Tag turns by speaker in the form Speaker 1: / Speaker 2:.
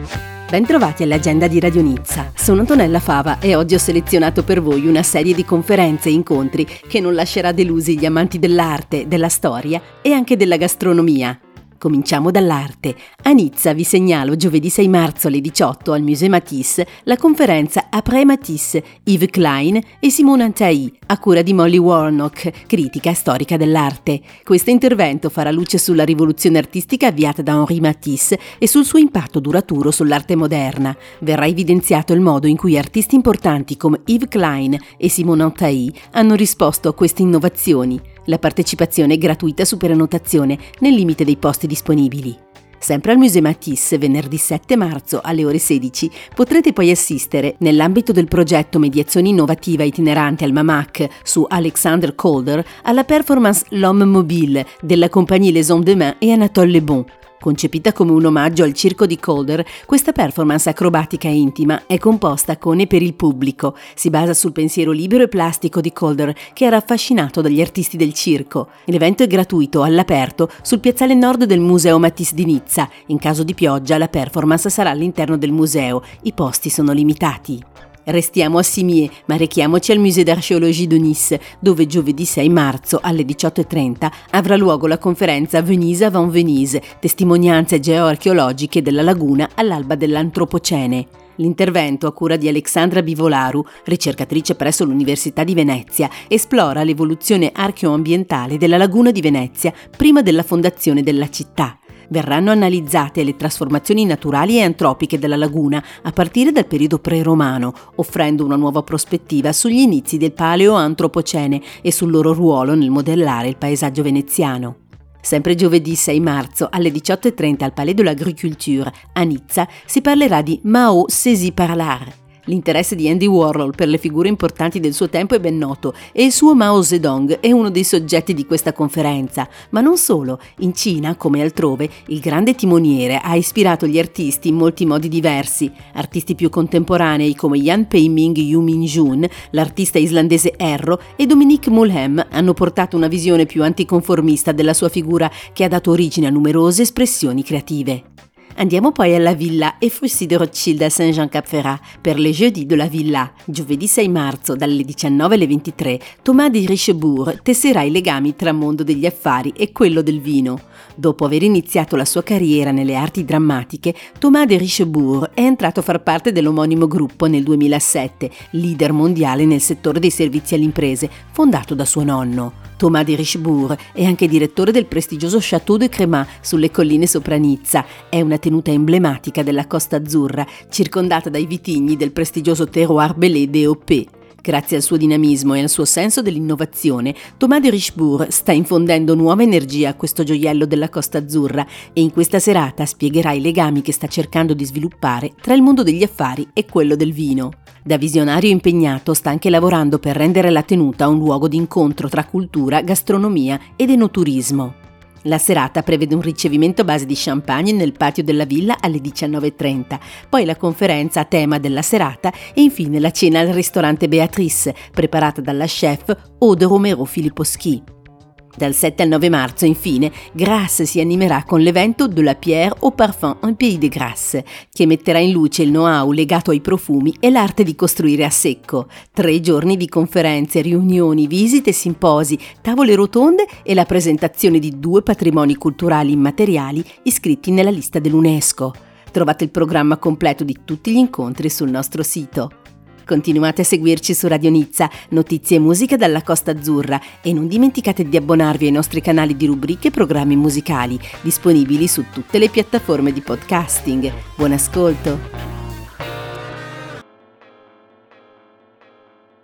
Speaker 1: Bentrovati all'agenda di Radio Nizza. Sono Antonella Fava e oggi ho selezionato per voi una serie di conferenze e incontri che non lascerà delusi gli amanti dell'arte, della storia e anche della gastronomia. Cominciamo dall'arte. A Nizza vi segnalo giovedì 6 marzo alle 18 al Musée Matisse la conferenza Après Matisse, Yves Klein e Simone Antaï, a cura di Molly Warnock, critica e storica dell'arte. Questo intervento farà luce sulla rivoluzione artistica avviata da Henri Matisse e sul suo impatto duraturo sull'arte moderna. Verrà evidenziato il modo in cui artisti importanti come Yves Klein e Simone Antaï hanno risposto a queste innovazioni. La partecipazione è gratuita su prenotazione nel limite dei posti disponibili. Sempre al Musée Matisse, venerdì 7 marzo alle ore 16, potrete poi assistere, nell'ambito del progetto Mediazione Innovativa Itinerante al MAMAC su Alexander Calder, alla performance L'Homme Mobile della compagnie Les Hommes de Main e Anatole Le Bon. Concepita come un omaggio al circo di Calder, questa performance acrobatica e intima è composta con e per il pubblico. Si basa sul pensiero libero e plastico di Calder, che era affascinato dagli artisti del circo. L'evento è gratuito, all'aperto, sul piazzale nord del Museo Matisse di Nizza. In caso di pioggia, la performance sarà all'interno del museo. I posti sono limitati. Restiamo a Cimiez, ma rechiamoci al Musée d'Archéologie de Nice, dove giovedì 6 marzo alle 18:30 avrà luogo la conferenza Venise avant Venise, testimonianze geoarcheologiche della laguna all'alba dell'Antropocene. L'intervento, a cura di Alexandra Bivolaru, ricercatrice presso l'Università di Venezia, esplora l'evoluzione archeoambientale della laguna di Venezia prima della fondazione della città. Verranno analizzate le trasformazioni naturali e antropiche della laguna a partire dal periodo pre-romano, offrendo una nuova prospettiva sugli inizi del Paleo-Antropocene e sul loro ruolo nel modellare il paesaggio veneziano. Sempre giovedì 6 marzo alle 18:30 al Palais de l'Agriculture a Nizza si parlerà di Mao saisi par l'art. L'interesse di Andy Warhol per le figure importanti del suo tempo è ben noto e il suo Mao Zedong è uno dei soggetti di questa conferenza. Ma non solo, in Cina, come altrove, il grande timoniere ha ispirato gli artisti in molti modi diversi. Artisti più contemporanei come Yan Pei-ming Yu Min-jun, l'artista islandese Erro e Dominique Mulhem hanno portato una visione più anticonformista della sua figura che ha dato origine a numerose espressioni creative. Andiamo poi alla Villa Efrussi de Rothschild a Saint-Jean-Cap-Ferrat per le Jeudis de la Villa. Giovedì 6 marzo dalle 19 alle 23 Thomas de Richebourg tesserà i legami tra mondo degli affari e quello del vino. Dopo aver iniziato la sua carriera nelle arti drammatiche, Thomas de Richebourg è entrato a far parte dell'omonimo gruppo nel 2007, leader mondiale nel settore dei servizi alle imprese, fondato da suo nonno. Thomas de Richebourg è anche direttore del prestigioso Château de Crémat sulle colline sopra Nizza. È una tenuta emblematica della Costa Azzurra, circondata dai vitigni del prestigioso terroir Belay DOP. Grazie al suo dinamismo e al suo senso dell'innovazione, Thomas de Richebourg sta infondendo nuova energia a questo gioiello della Costa Azzurra e in questa serata spiegherà i legami che sta cercando di sviluppare tra il mondo degli affari e quello del vino. Da visionario impegnato sta anche lavorando per rendere la tenuta un luogo di incontro tra cultura, gastronomia ed enoturismo. La serata prevede un ricevimento a base di champagne nel patio della villa alle 19:30, poi la conferenza a tema della serata e infine la cena al ristorante Béatrice, preparata dalla chef Aude Romero Filipposchi. Dal 7 al 9 marzo, infine, Grasse si animerà con l'evento De la Pierre au Parfum en Pays de Grasse, che metterà in luce il know-how legato ai profumi e l'arte di costruire a secco. 3 giorni di conferenze, riunioni, visite, simposi, tavole rotonde e la presentazione di 2 patrimoni culturali immateriali iscritti nella lista dell'UNESCO. Trovate il programma completo di tutti gli incontri sul nostro sito. Continuate a seguirci su Radio Nizza, notizie e musica dalla Costa Azzurra e non dimenticate di abbonarvi ai nostri canali di rubriche e programmi musicali, disponibili su tutte le piattaforme di podcasting. Buon ascolto!